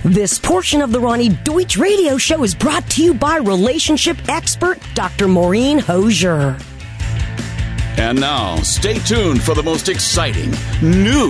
This portion of the Ronnie Deutsch Radio Show is brought to you by relationship expert Dr. Maureen Hosier. And now, stay tuned for the most exciting, new,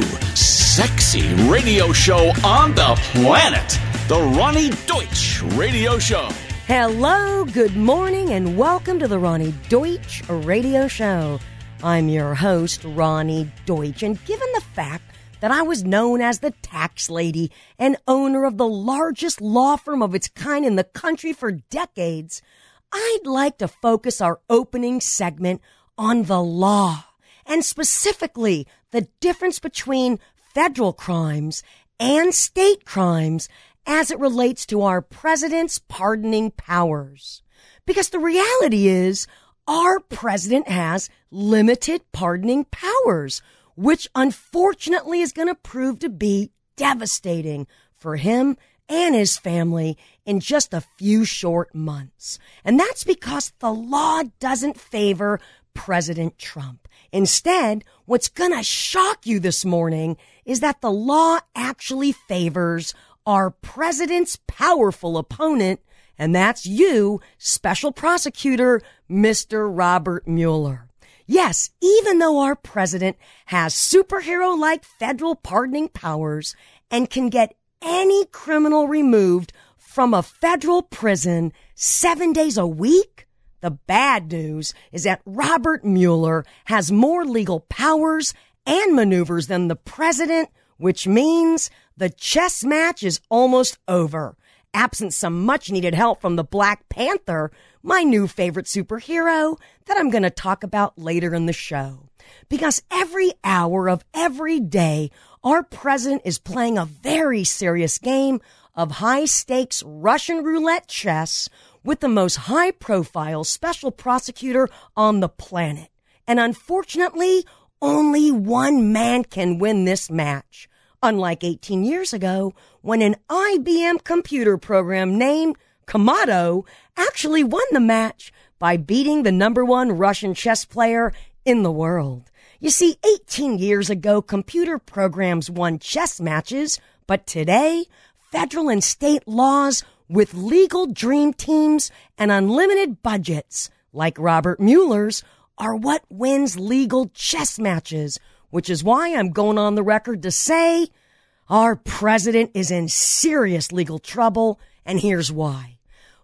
sexy radio show on the planet. The Ronnie Deutsch Radio Show. Hello, good morning, and welcome to the Ronnie Deutsch Radio Show. I'm your host, Ronnie Deutsch, and given the fact that I was known as the tax lady and owner of the largest law firm of its kind in the country for decades, I'd like to focus our opening segment on the law, and specifically the difference between federal crimes and state crimes as it relates to our president's pardoning powers. Because the reality is, our president has limited pardoning powers, which unfortunately is going to prove to be devastating for him and his family in just a few short months. And that's because the law doesn't favor President Trump. Instead, what's going to shock you this morning is that the law actually favors our president's powerful opponent, and that's you, Special Prosecutor Mr. Robert Mueller. Yes, even though our president has superhero-like federal pardoning powers and can get any criminal removed from a federal prison 7 days a week, the bad news is that Robert Mueller has more legal powers and maneuvers than the president, which means the chess match is almost over. Absent some much-needed help from the Black Panther, my new favorite superhero that I'm going to talk about later in the show. Because every hour of every day, our president is playing a very serious game of high-stakes Russian roulette chess with the most high-profile special prosecutor on the planet. And unfortunately, only one man can win this match. Unlike 18 years ago, when an IBM computer program named Kamado actually won the match by beating the number one Russian chess player in the world. You see, 18 years ago, computer programs won chess matches, but today, federal and state laws with legal dream teams and unlimited budgets, like Robert Mueller's, are what wins legal chess matches, which is why I'm going on the record to say our president is in serious legal trouble, and here's why.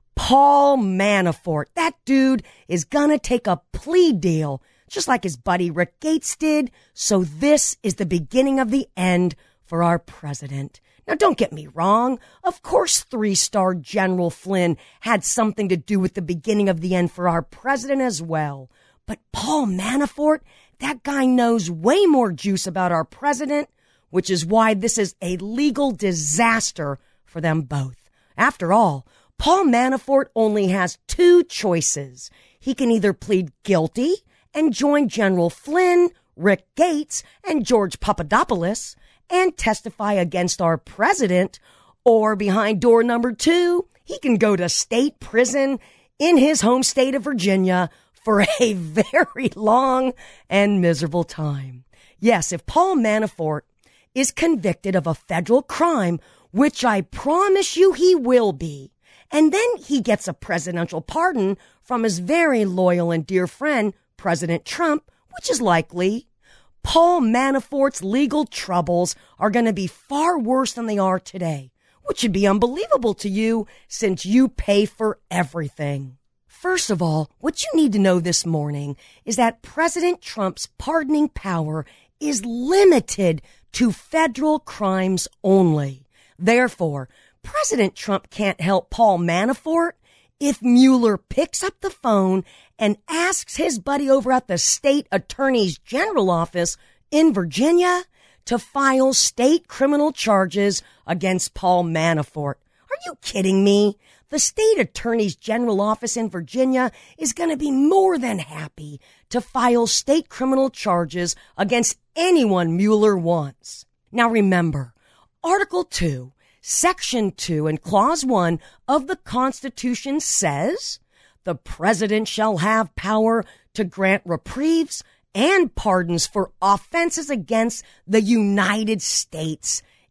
Paul Manafort, that dude is gonna take a plea deal, just like his buddy Rick Gates did, so this is the beginning of the end for our president. Now, don't get me wrong. Of course, 3-star General Flynn had something to do with the beginning of the end for our president as well. But Paul Manafort, that guy knows way more juice about our president, which is why this is a legal disaster for them both. After all, Paul Manafort only has two choices. He can either plead guilty and join General Flynn, Rick Gates, and George Papadopoulos and testify against our president, or behind door number 2, he can go to state prison in his home state of Virginia for a very long and miserable time. Yes, if Paul Manafort is convicted of a federal crime, which I promise you he will be, and then he gets a presidential pardon from his very loyal and dear friend, President Trump, which is likely, Paul Manafort's legal troubles are going to be far worse than they are today, which should be unbelievable to you since you pay for everything. First of all, what you need to know this morning is that President Trump's pardoning power is limited to federal crimes only. Therefore, President Trump can't help Paul Manafort if Mueller picks up the phone and asks his buddy over at the state attorney's general office in Virginia to file state criminal charges against Paul Manafort. Are you kidding me? The state attorney's general office in Virginia is going to be more than happy to file state criminal charges against anyone Mueller wants. Now remember, Article 2, Section 2 and Clause 1 of the Constitution says, the president shall have power to grant reprieves and pardons for offenses against the United States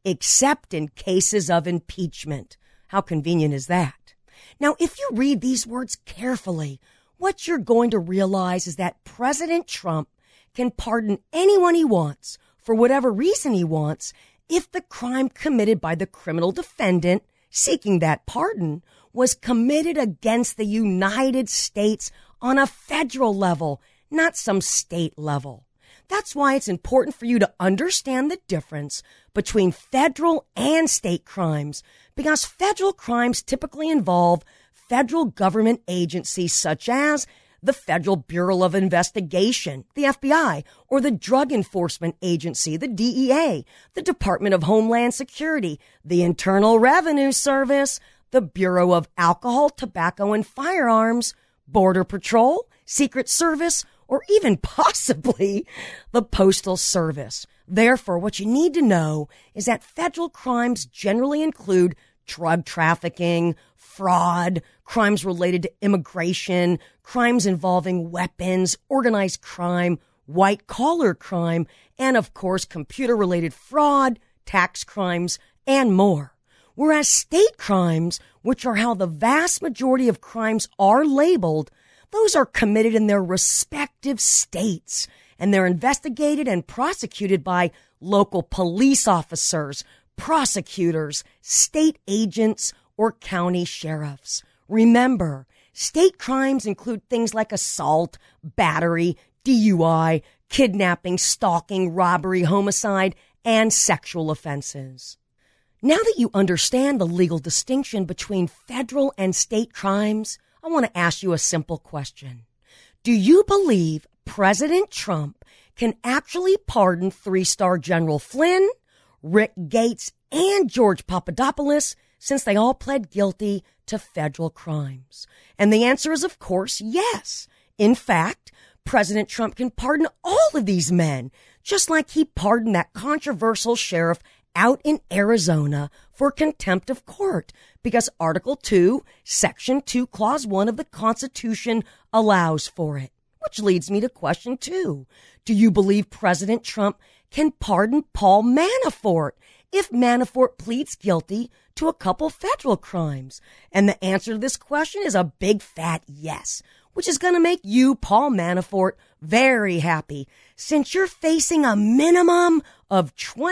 except in cases of impeachment. How convenient is that? Now, if you read these words carefully, what you're going to realize is that President Trump can pardon anyone he wants for whatever reason he wants if the crime committed by the criminal defendant seeking that pardon was committed against the United States on a federal level, not some state level. That's why it's important for you to understand the difference between federal and state crimes, because federal crimes typically involve federal government agencies such as the Federal Bureau of Investigation, the FBI, or the Drug Enforcement Agency, the DEA, the Department of Homeland Security, the Internal Revenue Service, the Bureau of Alcohol, Tobacco, and Firearms, Border Patrol, Secret Service, or even possibly the Postal Service. Therefore, what you need to know is that federal crimes generally include drug trafficking, fraud, crimes related to immigration, crimes involving weapons, organized crime, white-collar crime, and, of course, computer-related fraud, tax crimes, and more. Whereas state crimes, which are how the vast majority of crimes are labeled, those are committed in their respective states, and they're investigated and prosecuted by local police officers, prosecutors, state agents, or county sheriffs. Remember, state crimes include things like assault, battery, DUI, kidnapping, stalking, robbery, homicide, and sexual offenses. Now that you understand the legal distinction between federal and state crimes, I want to ask you a simple question. Do you believe President Trump can actually pardon 3-star General Flynn, Rick Gates, and George Papadopoulos since they all pled guilty to federal crimes? And the answer is, of course, yes. In fact, President Trump can pardon all of these men, just like he pardoned that controversial sheriff out in Arizona for contempt of court, because Article 2, Section 2, Clause 1 of the Constitution allows for it. Which leads me to question 2. Do you believe President Trump can pardon Paul Manafort if Manafort pleads guilty to a couple federal crimes? And the answer to this question is a big fat yes, which is going to make you, Paul Manafort, very happy, since you're facing a minimum of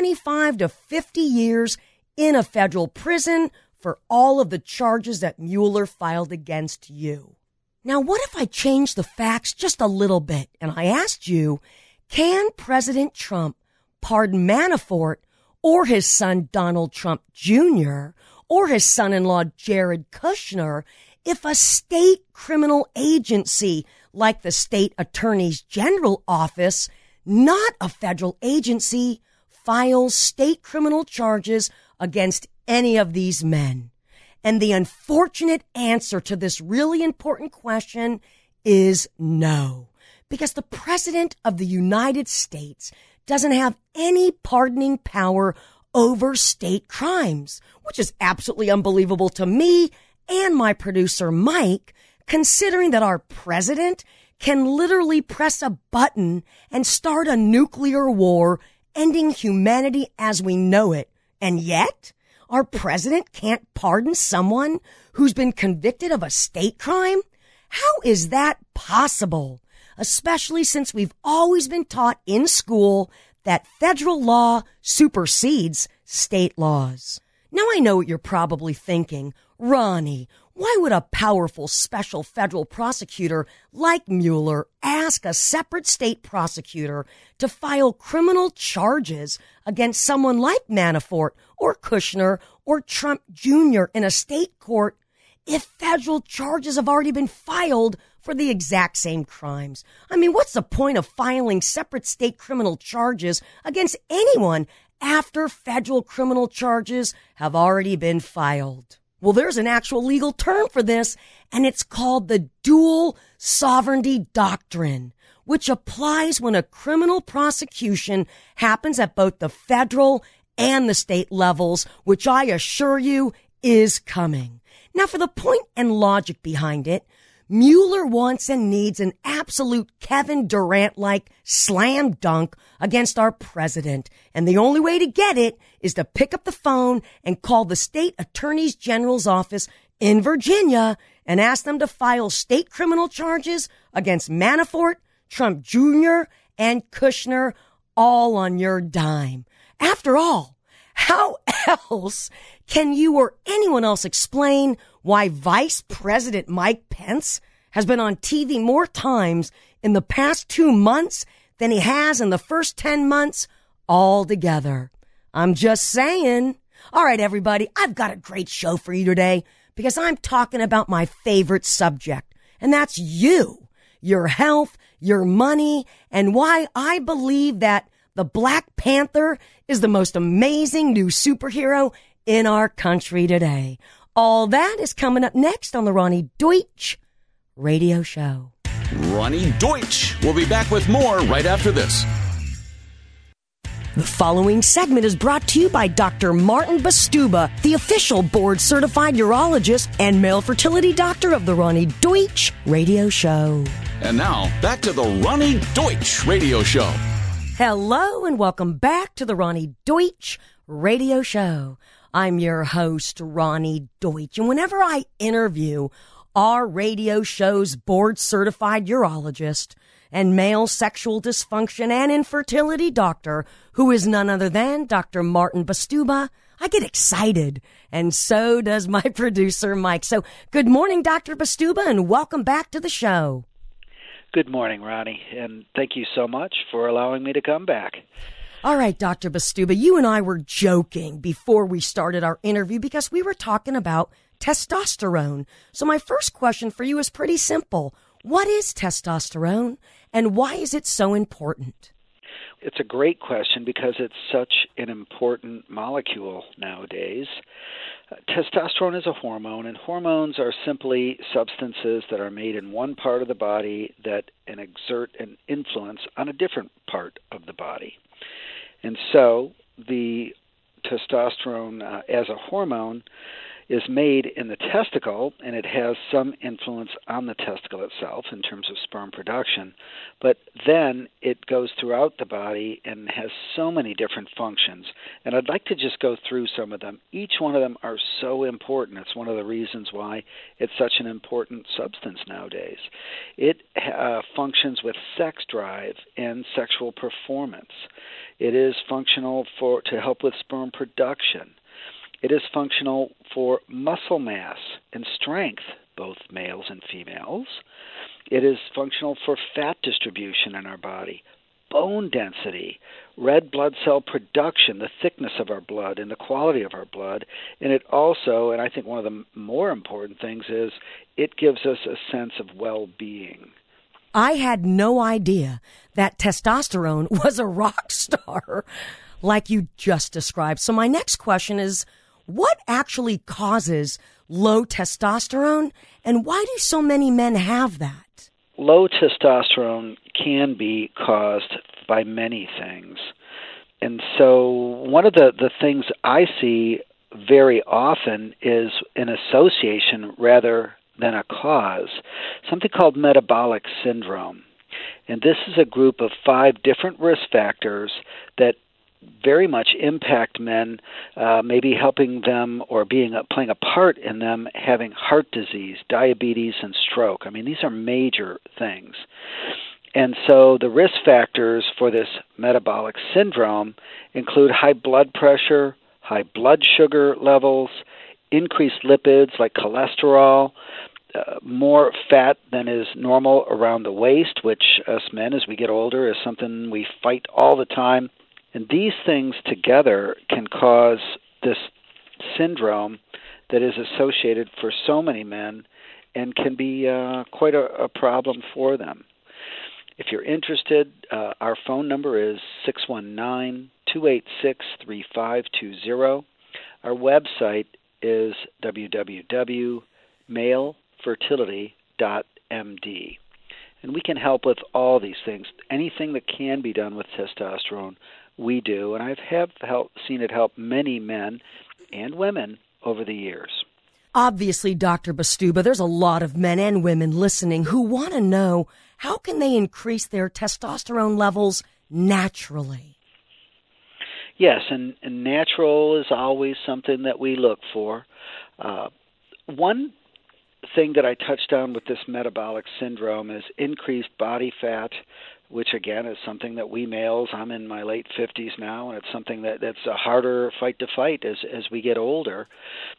25 to 50 years in a federal prison for all of the charges that Mueller filed against you. Now, what if I change the facts just a little bit and I asked you, can President Trump pardon Manafort or his son Donald Trump Jr. or his son-in-law Jared Kushner if a state criminal agency like the State Attorney's General Office, not a federal agency, files state criminal charges against any of these men? And the unfortunate answer to this really important question is no, because the President of the United States doesn't have any pardoning power over state crimes, which is absolutely unbelievable to me and my producer Mike, considering that our president can literally press a button and start a nuclear war, ending humanity as we know it. And yet, our president can't pardon someone who's been convicted of a state crime? How is that possible? Especially since we've always been taught in school that federal law supersedes state laws. Now I know what you're probably thinking. Ronnie, why would a powerful special federal prosecutor like Mueller ask a separate state prosecutor to file criminal charges against someone like Manafort or Kushner or Trump Jr. in a state court if federal charges have already been filed for the exact same crimes? I mean, what's the point of filing separate state criminal charges against anyone after federal criminal charges have already been filed? Well, there's an actual legal term for this, and it's called the dual sovereignty doctrine, which applies when a criminal prosecution happens at both the federal and the state levels, which I assure you is coming. Now, for the point and logic behind it, Mueller wants and needs an absolute Kevin Durant-like slam dunk against our president. And the only way to get it is to pick up the phone and call the state attorney general's office in Virginia and ask them to file state criminal charges against Manafort, Trump Jr., and Kushner, all on your dime. After all, how else can you or anyone else explain why Vice President Mike Pence has been on TV more times in the past 2 months than he has in the first 10 months altogether? I'm just saying. All right, everybody, I've got a great show for you today because I'm talking about my favorite subject, and that's you, your health, your money, and why I believe that the Black Panther is the most amazing new superhero in our country today. All that is coming up next on the Ronnie Deutsch Radio Show. Ronnie Deutsch will be back with more right after this. The following segment is brought to you by Dr. Martin Bastuba, the official board-certified urologist and male fertility doctor of the Ronnie Deutsch Radio Show. And now, back to the Ronnie Deutsch Radio Show. Hello and welcome back to the Ronnie Deutsch Radio Show. I'm your host, Ronnie Deutsch, and whenever I interview our radio show's board-certified urologist and male sexual dysfunction and infertility doctor, who is none other than Dr. Martin Bastuba, I get excited, and so does my producer, Mike. So good morning, Dr. Bastuba, and welcome back to the show. Good morning, Ronnie, and thank you so much for allowing me to come back. All right, Dr. Bastuba, you and I were joking before we started our interview because we were talking about testosterone. So my first question for you is pretty simple. What is testosterone, and why is it so important? It's a great question because it's such an important molecule nowadays. Testosterone is a hormone, and hormones are simply substances that are made in one part of the body that exert an influence on a different part of the body. And so the testosterone as a hormone is made in the testicle, and it has some influence on the testicle itself in terms of sperm production, but then it goes throughout the body and has so many different functions. And I'd like to just go through some of them. Each one of them are so important. It's one of the reasons why it's such an important substance nowadays. It functions with sex drive and sexual performance. It is functional to help with sperm production. It is functional for muscle mass and strength, both males and females. It is functional for fat distribution in our body, bone density, red blood cell production, the thickness of our blood and the quality of our blood. And it also, and I think one of the more important things is, it gives us a sense of well-being. I had no idea that testosterone was a rock star like you just described. So my next question is, what actually causes low testosterone, and why do so many men have that? Low testosterone can be caused by many things. And so one of the things I see very often is an association rather than a cause, something called metabolic syndrome. And this is a group of 5 different risk factors that very much impact men, maybe helping them or playing a part in them having heart disease, diabetes, and stroke. I mean, these are major things. And so the risk factors for this metabolic syndrome include high blood pressure, high blood sugar levels, increased lipids like cholesterol, more fat than is normal around the waist, which us men, as we get older, is something we fight all the time. And these things together can cause this syndrome that is associated for so many men and can be quite a problem for them. If you're interested, our phone number is 619-286-3520. Our website is www.malefertility.md. And we can help with all these things. Anything that can be done with testosterone, we do. And I've seen it help many men and women over the years. Obviously, Dr. Bastuba, there's a lot of men and women listening who want to know how can they increase their testosterone levels naturally? Yes, and natural is always something that we look for. One thing that I touched on with this metabolic syndrome is increased body fat, which again is something that we males, I'm in my late 50s now, and it's something that's a harder fight to fight as we get older.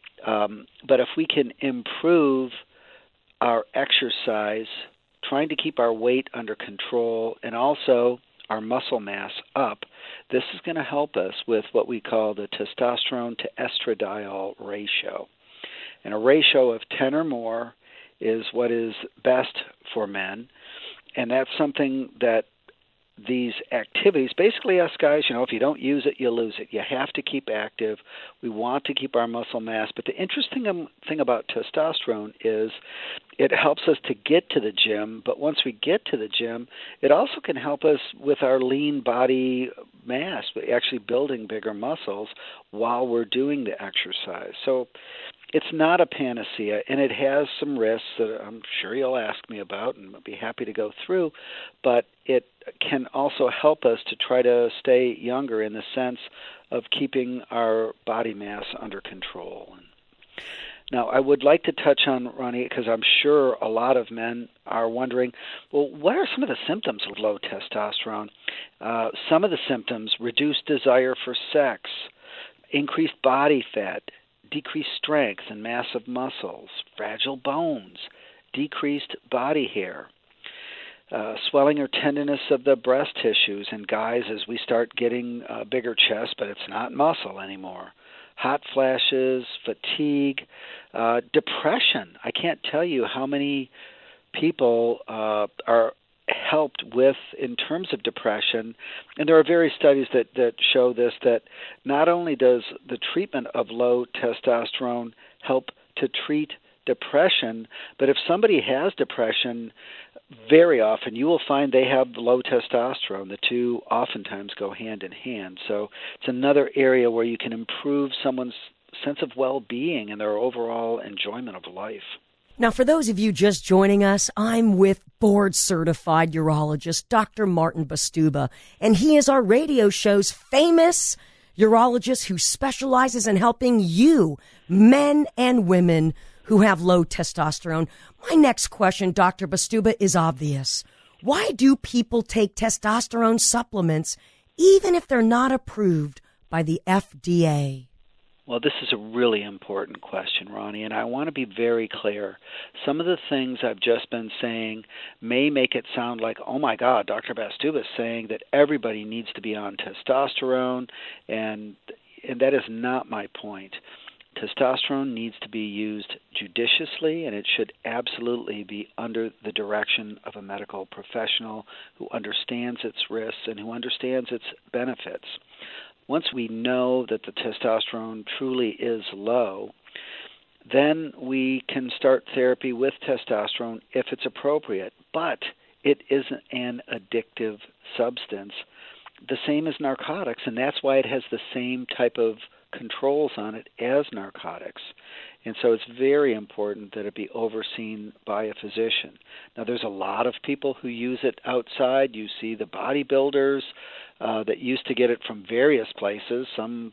But if we can improve our exercise, trying to keep our weight under control, and also our muscle mass up, this is going to help us with what we call the testosterone to estradiol ratio. And a ratio of 10 or more is what is best for men. And that's something that these activities, basically us guys, if you don't use it, you lose it. You have to keep active. We want to keep our muscle mass. But the interesting thing about testosterone is it helps us to get to the gym. But once we get to the gym, it also can help us with our lean body mass, actually building bigger muscles while we're doing the exercise. So it's not a panacea, and it has some risks that I'm sure you'll ask me about, and I'll be happy to go through, but it can also help us to try to stay younger in the sense of keeping our body mass under control. Now, I would like to touch on, Ronnie, because I'm sure a lot of men are wondering, well, what are some of the symptoms of low testosterone? Some of the symptoms: reduced desire for sex, increased body fat, decreased strength and mass of muscles, fragile bones, decreased body hair, swelling or tenderness of the breast tissues in guys as we start getting a bigger chest, but it's not muscle anymore, hot flashes, fatigue, depression. I can't tell you how many people are helped with in terms of depression, and there are various studies that show this, that not only does the treatment of low testosterone help to treat depression, but if somebody has depression, very often you will find they have low testosterone. The two oftentimes go hand in hand. So it's another area where you can improve someone's sense of well-being and their overall enjoyment of life. Now, for those of you just joining us, I'm with board-certified urologist Dr. Martin Bastuba, and he is our radio show's famous urologist who specializes in helping you, men and women who have low testosterone. My next question, Dr. Bastuba, is obvious. Why do people take testosterone supplements even if they're not approved by the FDA? Well, this is a really important question, Ronnie, and I want to be very clear. Some of the things I've just been saying may make it sound like, oh my God, Dr. Bastuba is saying that everybody needs to be on testosterone, and that is not my point. Testosterone needs to be used judiciously, and it should absolutely be under the direction of a medical professional who understands its risks and who understands its benefits. Once we know that the testosterone truly is low, then we can start therapy with testosterone if it's appropriate. But it isn't an addictive substance, the same as narcotics, and that's why it has the same type of controls on it as narcotics. And so it's very important that it be overseen by a physician. Now, there's a lot of people who use it outside. You see the bodybuilders that used to get it from various places, some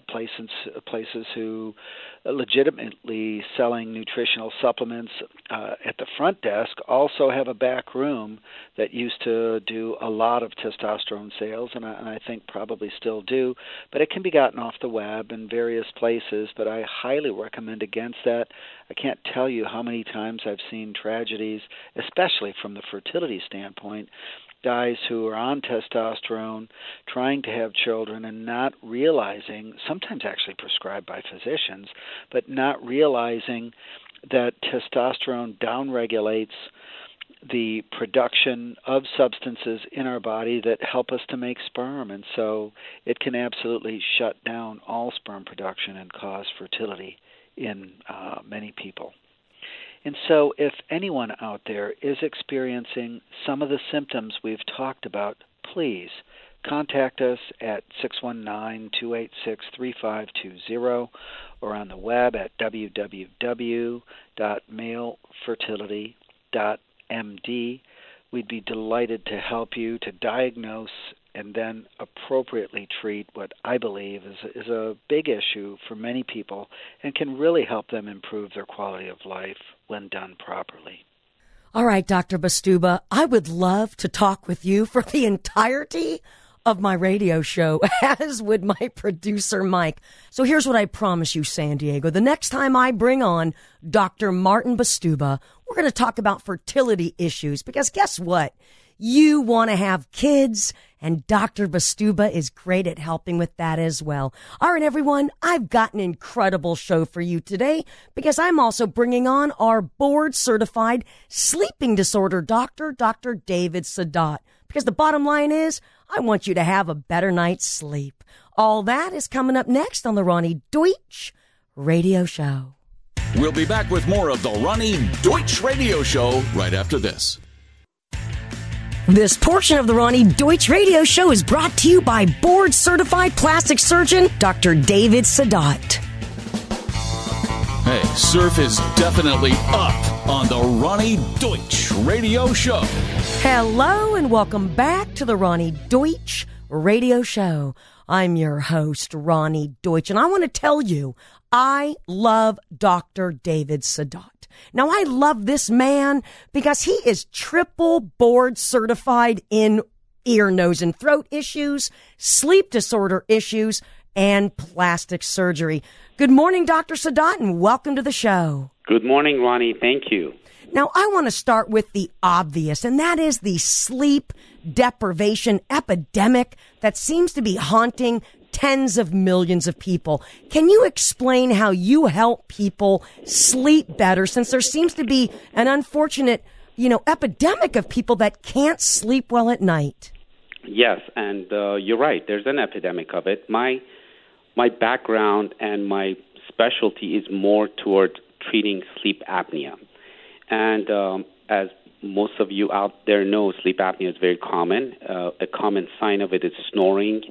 places who legitimately selling nutritional supplements at the front desk also have a back room that used to do a lot of testosterone sales, and I think probably still do, but it can be gotten off the web in various places, but I highly recommend against that. I can't tell you how many times I've seen tragedies, especially from the fertility standpoint, guys who are on testosterone, trying to have children and not realizing, sometimes actually prescribed by physicians, but not realizing that testosterone downregulates the production of substances in our body that help us to make sperm, and so it can absolutely shut down all sperm production and cause fertility in many people. And so if anyone out there is experiencing some of the symptoms we've talked about, please contact us at 619-286-3520 or on the web at www.malefertility.md. We'd be delighted to help you to diagnose and then appropriately treat what I believe is a big issue for many people and can really help them improve their quality of life when done properly. All right, Dr. Bastuba, I would love to talk with you for the entirety of my radio show, as would my producer, Mike. So here's what I promise you, San Diego. The next time I bring on Dr. Martin Bastuba, we're going to talk about fertility issues, because guess what? You want to have kids, and Dr. Bastuba is great at helping with that as well. All right, everyone, I've got an incredible show for you today, because I'm also bringing on our board-certified sleeping disorder doctor, Dr. David Sadat. Because the bottom line is, I want you to have a better night's sleep. All that is coming up next on the Ronnie Deutsch Radio Show. We'll be back with more of the Ronnie Deutsch Radio Show right after this. This portion of the Ronnie Deutsch Radio Show is brought to you by board-certified plastic surgeon, Dr. David Sadat. Hey, surf is definitely up on the Ronnie Deutsch Radio Show. Hello and welcome back to the Ronnie Deutsch Radio Show. I'm your host, Ronnie Deutsch, and I want to tell you, I love Dr. David Sadat. Now, I love this man because he is triple board certified in ear, nose, and throat issues, sleep disorder issues, and plastic surgery. Good morning, Dr. Sadat, and welcome to the show. Good morning, Ronnie. Thank you. Now, I want to start with the obvious, and that is the sleep deprivation epidemic that seems to be haunting tens of millions of people. Can you explain how you help people sleep better, since there seems to be an unfortunate, epidemic of people that can't sleep well at night? Yes, and you're right. There's an epidemic of it. My background and my specialty is more toward treating sleep apnea. And as most of you out there know, sleep apnea is very common. A common sign of it is snoring,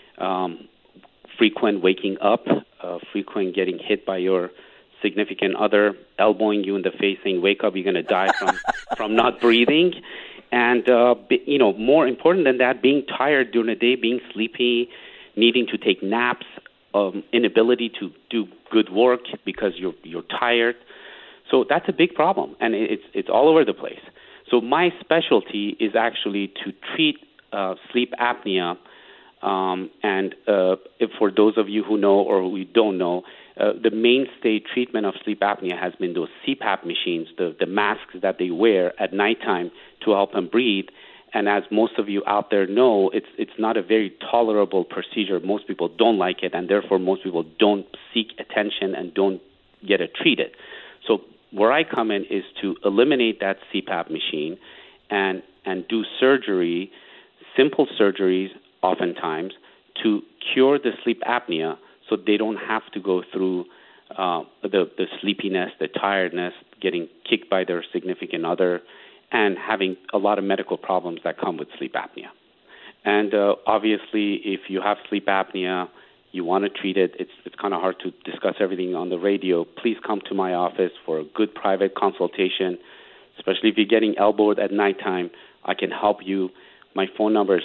frequent waking up, frequent getting hit by your significant other, elbowing you in the face saying, wake up, you're going to die from not breathing. And, more important than that, being tired during the day, being sleepy, needing to take naps, inability to do good work because you're tired. So that's a big problem, and it's all over the place. So my specialty is actually to treat sleep apnea, and if for those of you who know or who don't know, the mainstay treatment of sleep apnea has been those CPAP machines, the masks that they wear at nighttime to help them breathe. And as most of you out there know, it's not a very tolerable procedure. Most people don't like it, and therefore most people don't seek attention and don't get it treated. So where I come in is to eliminate that CPAP machine and do surgery, simple surgeries oftentimes, to cure the sleep apnea so they don't have to go through the sleepiness, the tiredness, getting kicked by their significant other, and having a lot of medical problems that come with sleep apnea. And obviously, if you have sleep apnea, you want to treat it, it's kind of hard to discuss everything on the radio. Please come to my office for a good private consultation, especially if you're getting elbowed at nighttime. I can help you. My phone number is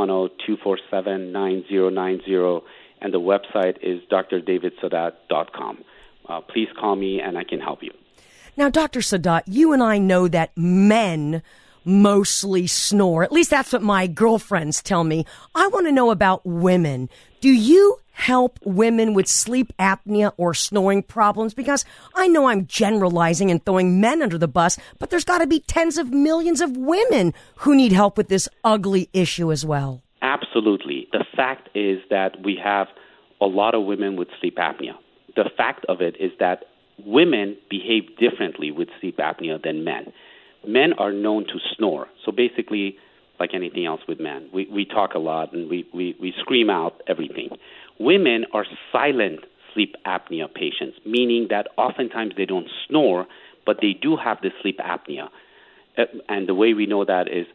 310-247-9090, and the website is drdavidsadat.com. Please call me, and I can help you. Now, Dr. Sadat, you and I know that men mostly snore. At least that's what my girlfriends tell me. I want to know about women. Do you help women with sleep apnea or snoring problems? Because I know I'm generalizing and throwing men under the bus, but there's got to be tens of millions of women who need help with this ugly issue as well. Absolutely. The fact is that we have a lot of women with sleep apnea. The fact of it is that women behave differently with sleep apnea than men. Men are known to snore. So basically, like anything else with men, we talk a lot and we scream out everything. Women are silent sleep apnea patients, meaning that oftentimes they don't snore, but they do have the sleep apnea. And the way we know that is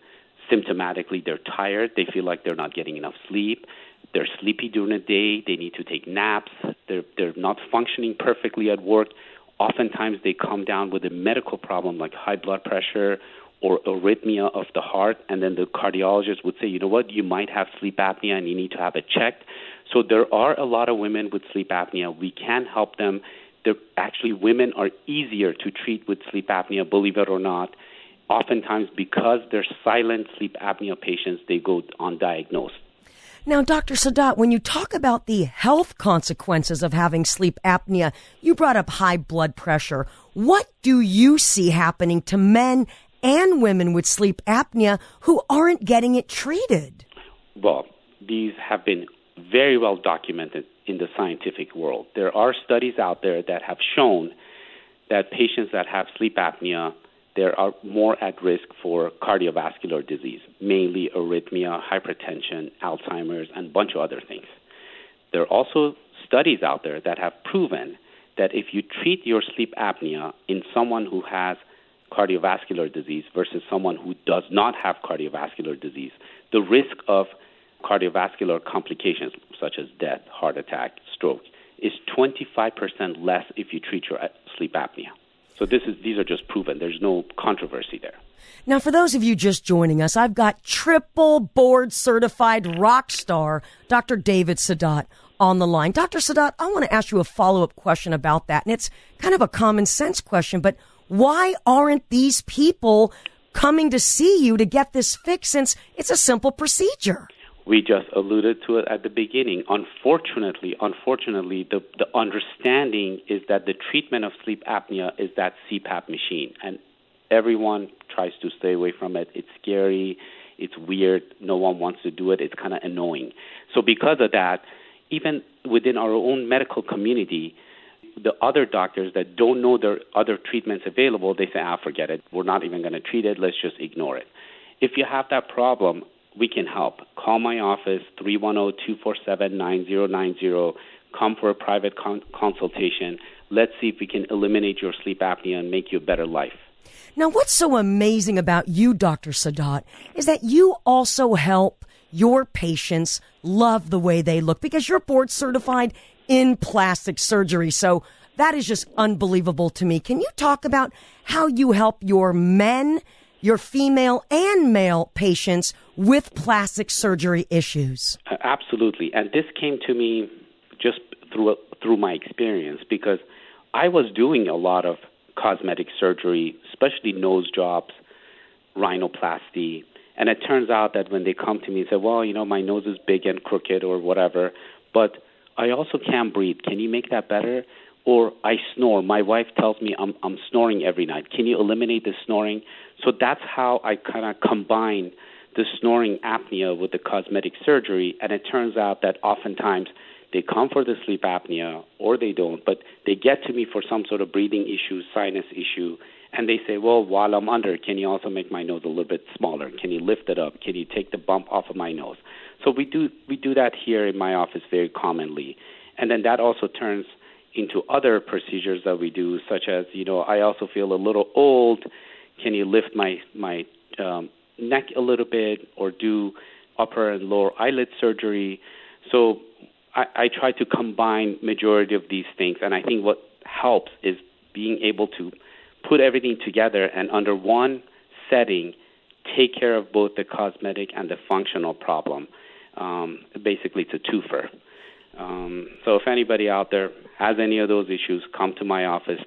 symptomatically they're tired, they feel like they're not getting enough sleep, they're sleepy during the day, they need to take naps, they're not functioning perfectly at work. Oftentimes they come down with a medical problem like high blood pressure or arrhythmia of the heart, and then the cardiologist would say, you know what, you might have sleep apnea and you need to have it checked. So there are a lot of women with sleep apnea. We can help them. Actually, women are easier to treat with sleep apnea, believe it or not. Oftentimes, because they're silent sleep apnea patients, they go undiagnosed. Now, Dr. Sadat, when you talk about the health consequences of having sleep apnea, you brought up high blood pressure. What do you see happening to men and women with sleep apnea who aren't getting it treated? Well, these have been very well documented in the scientific world. There are studies out there that have shown that patients that have sleep apnea, they are more at risk for cardiovascular disease, mainly arrhythmia, hypertension, Alzheimer's, and a bunch of other things. There are also studies out there that have proven that if you treat your sleep apnea in someone who has cardiovascular disease versus someone who does not have cardiovascular disease, the risk of cardiovascular complications such as death, heart attack, stroke is 25% less if you treat your sleep apnea. So these are just proven. There's no controversy there. Now, for those of you just joining us, I've got triple board certified rock star Dr. David Sadat on the line. Dr. Sadat, I want to ask you a follow-up question about that. And it's kind of a common sense question, but why aren't these people coming to see you to get this fixed since it's a simple procedure? We just alluded to it at the beginning. Unfortunately, the understanding is that the treatment of sleep apnea is that CPAP machine, and everyone tries to stay away from it. It's scary. It's weird. No one wants to do it. It's kind of annoying. So because of that, even within our own medical community, the other doctors that don't know there are other treatments available, they say, forget it. We're not even going to treat it. Let's just ignore it. If you have that problem, we can help. Call my office, 310-247-9090. Come for a private consultation. Let's see if we can eliminate your sleep apnea and make you a better life. Now, what's so amazing about you, Dr. Sadat, is that you also help your patients love the way they look because you're board certified in plastic surgery. So that is just unbelievable to me. Can you talk about how you help your men, your female and male patients with plastic surgery issues? Absolutely. And this came to me just through my experience because I was doing a lot of cosmetic surgery, especially nose jobs, rhinoplasty. And it turns out that when they come to me and say, well, my nose is big and crooked or whatever, but I also can't breathe. Can you make that better? Or I snore. My wife tells me I'm snoring every night. Can you eliminate the snoring? So that's how I kind of combine the snoring apnea with the cosmetic surgery. And it turns out that oftentimes they come for the sleep apnea or they don't, but they get to me for some sort of breathing issue, sinus issue, and they say, well, while I'm under, can you also make my nose a little bit smaller? Can you lift it up? Can you take the bump off of my nose? So we do that here in my office very commonly. And then that also turns into other procedures that we do, such as, I also feel a little old. Can you lift my neck a little bit or do upper and lower eyelid surgery? So I try to combine majority of these things, and I think what helps is being able to put everything together and under one setting take care of both the cosmetic and the functional problem. Basically, it's a twofer. So if anybody out there has any of those issues, come to my office,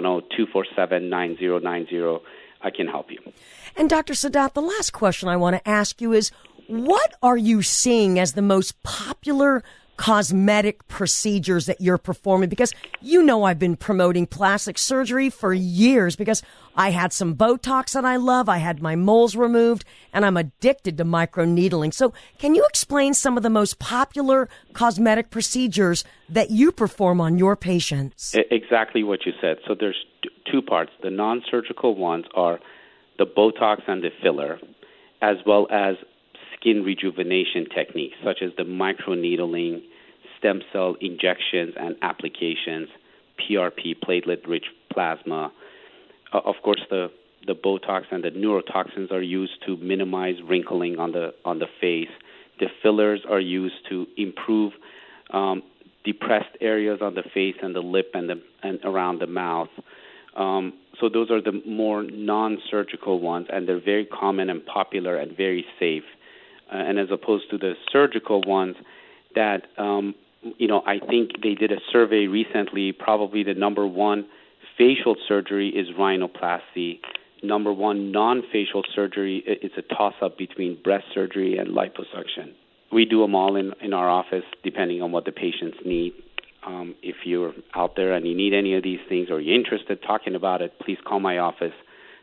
310-247-9090. I can help you. And Dr. Sadat, the last question I want to ask you is, what are you seeing as the most popular cosmetic procedures that you're performing? Because I've been promoting plastic surgery for years because I had some Botox that I love. I had my moles removed, and I'm addicted to microneedling. So can you explain some of the most popular cosmetic procedures that you perform on your patients? Exactly what you said. So there's two parts. The non-surgical ones are the Botox and the filler, as well as skin rejuvenation techniques, such as the microneedling, stem cell injections and applications, PRP, platelet-rich plasma. Of course, the the Botox and the neurotoxins are used to minimize wrinkling on the face. The fillers are used to improve depressed areas on the face and the lip and around the mouth. So those are the more non-surgical ones, and they're very common and popular and very safe. And as opposed to the surgical ones that, I think they did a survey recently, probably the number one facial surgery is rhinoplasty. Number one non-facial surgery, it's a toss-up between breast surgery and liposuction. We do them all in our office depending on what the patients need. If you're out there and you need any of these things or you're interested in talking about it, please call my office,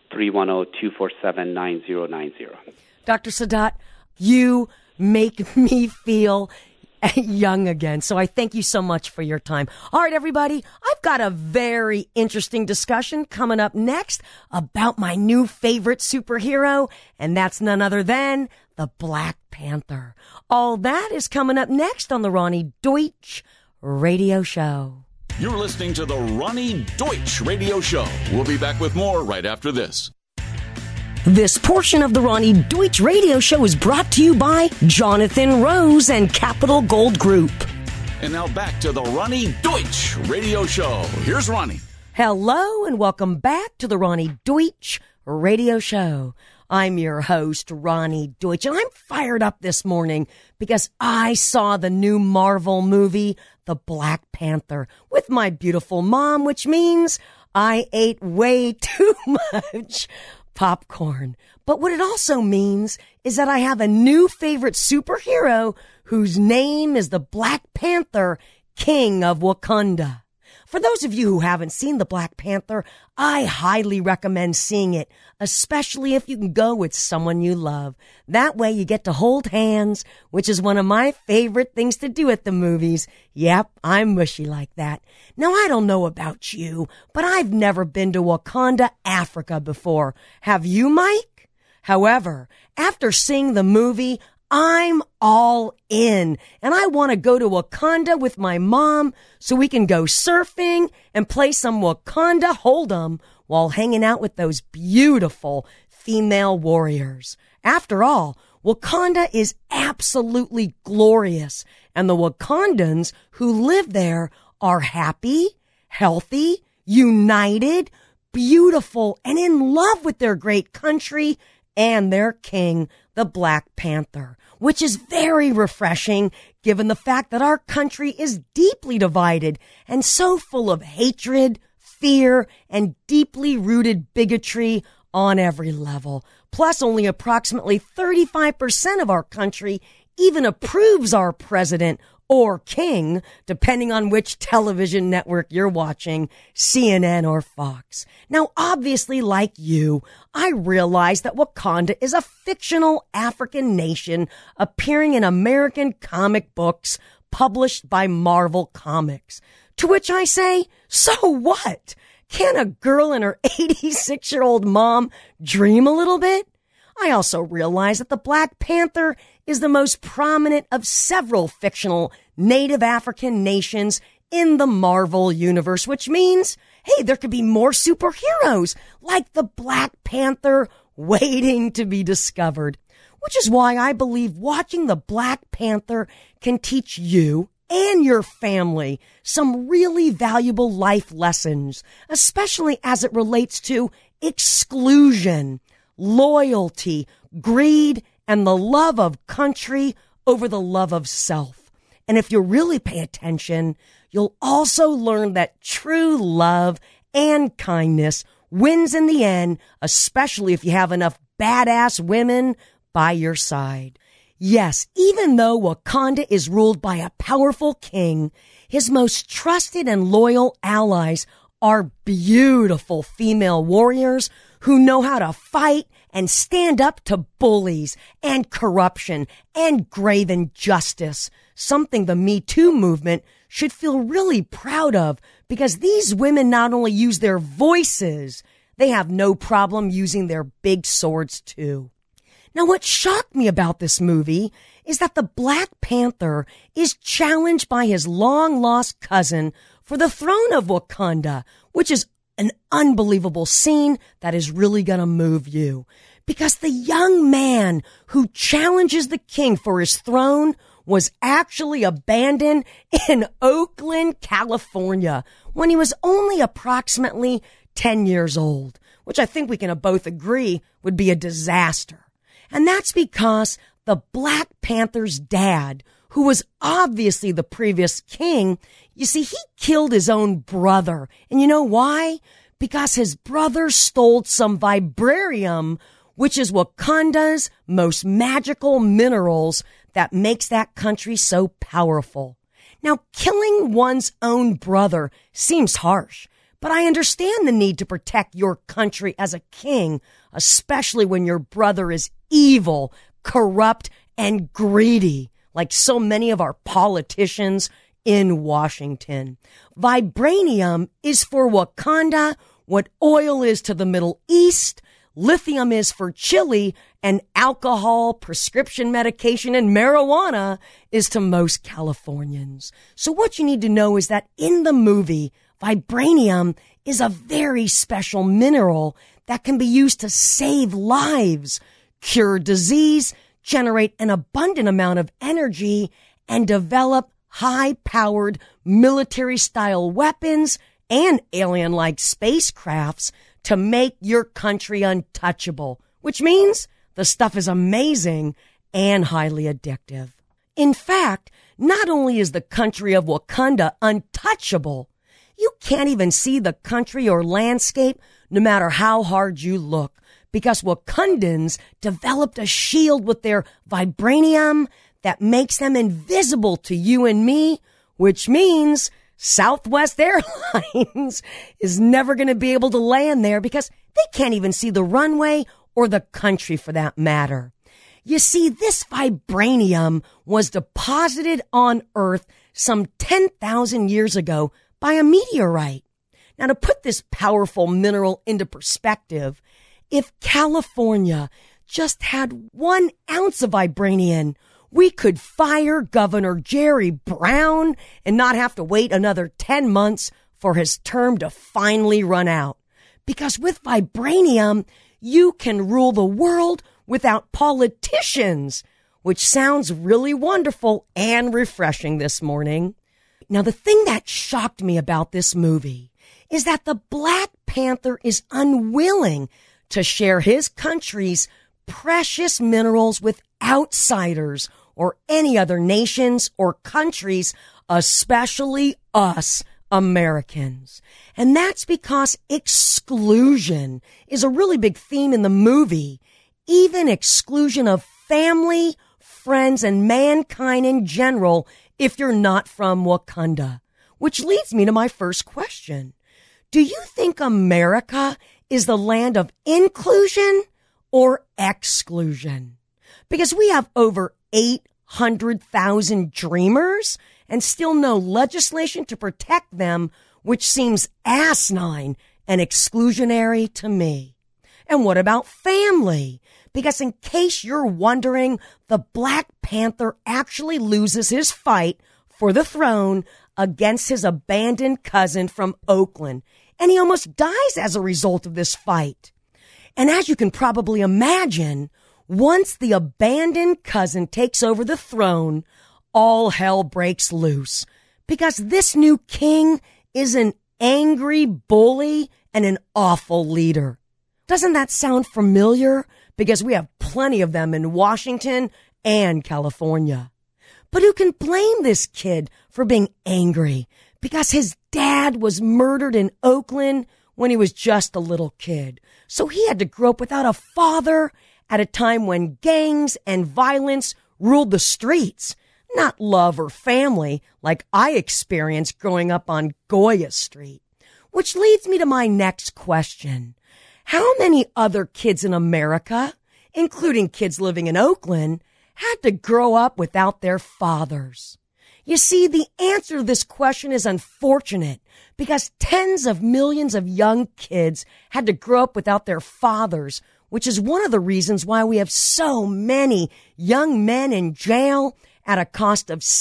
310-247-9090. Dr. Sadat, you make me feel young again. So I thank you so much for your time. All right, everybody, I've got a very interesting discussion coming up next about my new favorite superhero, and that's none other than the Black Panther. All that is coming up next on the Ronnie Deutsch Radio Show. You're listening to the Ronnie Deutsch Radio Show. We'll be back with more right after this. This portion of the Ronnie Deutsch Radio Show is brought to you by Jonathan Rose and Capital Gold Group. And now back to the Ronnie Deutsch Radio Show. Here's Ronnie. Hello and welcome back to the Ronnie Deutsch Radio Show. I'm your host, Ronnie Deutsch, and I'm fired up this morning because I saw the new Marvel movie, The Black Panther, with my beautiful mom, which means I ate way too much popcorn. But what it also means is that I have a new favorite superhero whose name is the Black Panther, King of Wakanda. For those of you who haven't seen The Black Panther, I highly recommend seeing it, especially if you can go with someone you love. That way you get to hold hands, which is one of my favorite things to do at the movies. Yep, I'm mushy like that. Now, I don't know about you, but I've never been to Wakanda, Africa before. Have you, Mike? However, after seeing the movie, I'm all in, and I want to go to Wakanda with my mom so we can go surfing and play some Wakanda Hold'em while hanging out with those beautiful female warriors. After all, Wakanda is absolutely glorious, and the Wakandans who live there are happy, healthy, united, beautiful, and in love with their great country and their king, the Black Panther, which is very refreshing given the fact that our country is deeply divided and so full of hatred, fear, and deeply rooted bigotry on every level. Plus, only approximately 35% of our country even approves our president or king, depending on which television network you're watching, CNN or Fox. Now, obviously, like you, I realize that Wakanda is a fictional African nation appearing in American comic books published by Marvel Comics. To which I say, so what? Can a girl and her 86-year-old mom dream a little bit? I also realize that the Black Panther is the most prominent of several fictional Native African nations in the Marvel universe, which means, hey, there could be more superheroes like the Black Panther waiting to be discovered. Which is why I believe watching the Black Panther can teach you and your family some really valuable life lessons, especially as it relates to exclusion, loyalty, greed, and the love of country over the love of self. And if you really pay attention, you'll also learn that true love and kindness wins in the end, especially if you have enough badass women by your side. Yes, even though Wakanda is ruled by a powerful king, his most trusted and loyal allies are beautiful female warriors who know how to fight and stand up to bullies and corruption and grave injustice, something the Me Too movement should feel really proud of, because these women not only use their voices, they have no problem using their big swords too. Now, what shocked me about this movie is that the Black Panther is challenged by his long-lost cousin for the throne of Wakanda, which is an unbelievable scene that is really going to move you. Because the young man who challenges the king for his throne was actually abandoned in Oakland, California, when he was only approximately 10 years old, which I think we can both agree would be a disaster. And that's because the Black Panther's dad, who was obviously the previous king, you see, he killed his own brother. And you know why? Because his brother stole some vibranium, which is Wakanda's most magical minerals that makes that country so powerful. Now, killing one's own brother seems harsh, but I understand the need to protect your country as a king, especially when your brother is evil, corrupt, and greedy, like so many of our politicians in Washington. Vibranium is for Wakanda what oil is to the Middle East, lithium is for Chile, and alcohol, prescription medication, and marijuana is to most Californians. So what you need to know is that in the movie, vibranium is a very special mineral that can be used to save lives, cure disease, generate an abundant amount of energy, and develop high-powered military-style weapons and alien-like spacecrafts to make your country untouchable, which means the stuff is amazing and highly addictive. In fact, not only is the country of Wakanda untouchable, you can't even see the country or landscape no matter how hard you look, because Wakandans developed a shield with their vibranium that makes them invisible to you and me, which means Southwest Airlines is never going to be able to land there because they can't even see the runway or the country for that matter. You see, this vibranium was deposited on Earth some 10,000 years ago by a meteorite. Now, to put this powerful mineral into perspective, if California just had 1 ounce of vibranium, we could fire Governor Jerry Brown and not have to wait another 10 months for his term to finally run out. Because with vibranium, you can rule the world without politicians, which sounds really wonderful and refreshing this morning. Now, the thing that shocked me about this movie is that the Black Panther is unwilling to share his country's precious minerals with outsiders or any other nations or countries, especially us Americans. And that's because exclusion is a really big theme in the movie, even exclusion of family, friends, and mankind in general if you're not from Wakanda. Which leads me to my first question. Do you think America is the land of inclusion or exclusion? Because we have over 800,000 dreamers and still no legislation to protect them, which seems asinine and exclusionary to me. And what about family? Because in case you're wondering, the Black Panther actually loses his fight for the throne against his abandoned cousin from Oakland. And he almost dies as a result of this fight. And as you can probably imagine, once the abandoned cousin takes over the throne, all hell breaks loose. Because this new king is an angry bully and an awful leader. Doesn't that sound familiar? Because we have plenty of them in Washington and California. But who can blame this kid for being angry? Because his dad was murdered in Oakland when he was just a little kid. So he had to grow up without a father at a time when gangs and violence ruled the streets, not love or family like I experienced growing up on Goya Street. Which leads me to my next question. How many other kids in America, including kids living in Oakland, had to grow up without their fathers? You see, the answer to this question is unfortunate because tens of millions of young kids had to grow up without their fathers, which is one of the reasons why we have so many young men in jail at a cost of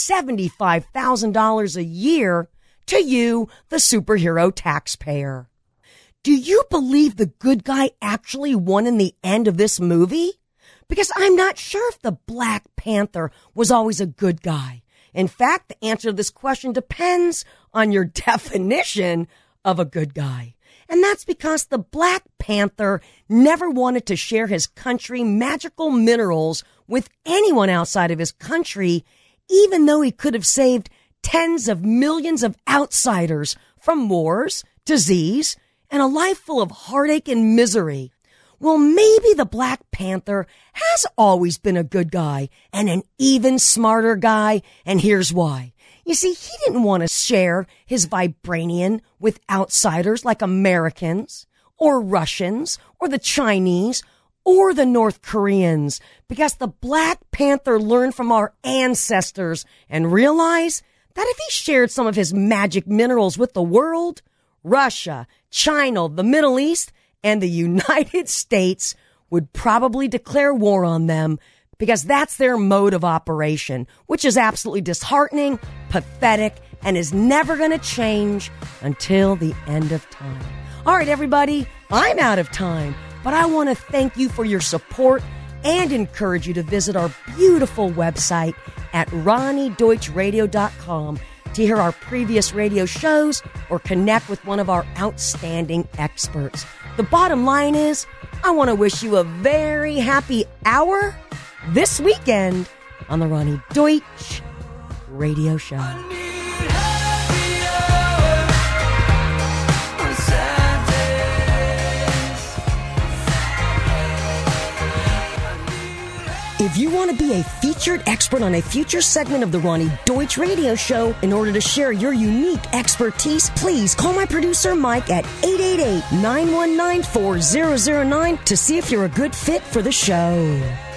$75,000 a year to you, the superhero taxpayer. do you believe the good guy actually won in the end of this movie? Because I'm not sure if the Black Panther was always a good guy. In fact, the answer to this question depends on your definition of a good guy. And that's because the Black Panther never wanted to share his country magical minerals with anyone outside of his country, even though he could have saved tens of millions of outsiders from wars, disease, and a life full of heartache and misery. Well, maybe the Black Panther has always been a good guy and an even smarter guy, and here's why. You see, he didn't want to share his vibranium with outsiders like Americans or Russians or the Chinese or the North Koreans, because the Black Panther learned from our ancestors and realized that if he shared some of his magic minerals with the world, Russia, China, the Middle East, and the United States would probably declare war on them, because that's their mode of operation, which is absolutely disheartening, pathetic, and is never going to change until the end of time. All right, everybody, I'm out of time, but I want to thank you for your support and encourage you to visit our beautiful website at RonnieDeutschRadio.com to hear our previous radio shows or connect with one of our outstanding experts. The bottom line is, I want to wish you a very happy hour this weekend on the Ronnie Deutsch Radio Show. If you want to be a featured expert on a future segment of the Ronnie Deutsch Radio Show, in order to share your unique expertise, please call my producer Mike at 888-919-4009 to see if you're a good fit for the show.